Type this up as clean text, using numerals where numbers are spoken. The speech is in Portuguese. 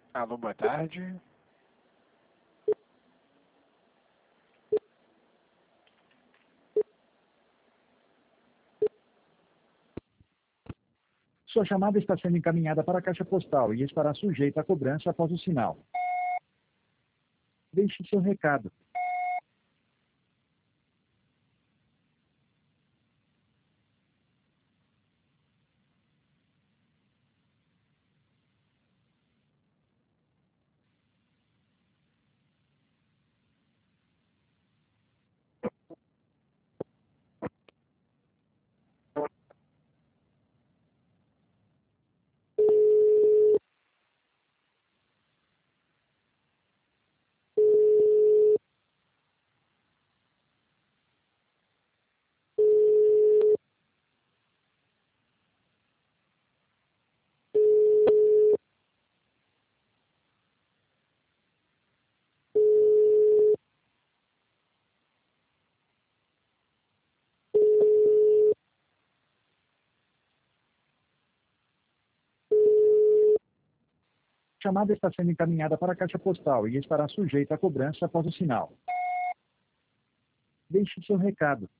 Alô, boa tarde. Sua chamada está sendo encaminhada para a caixa postal e estará sujeita a cobrança após o sinal. Deixe seu recado. A chamada está sendo encaminhada para a caixa postal e estará sujeita a cobrança após o sinal. Deixe seu recado.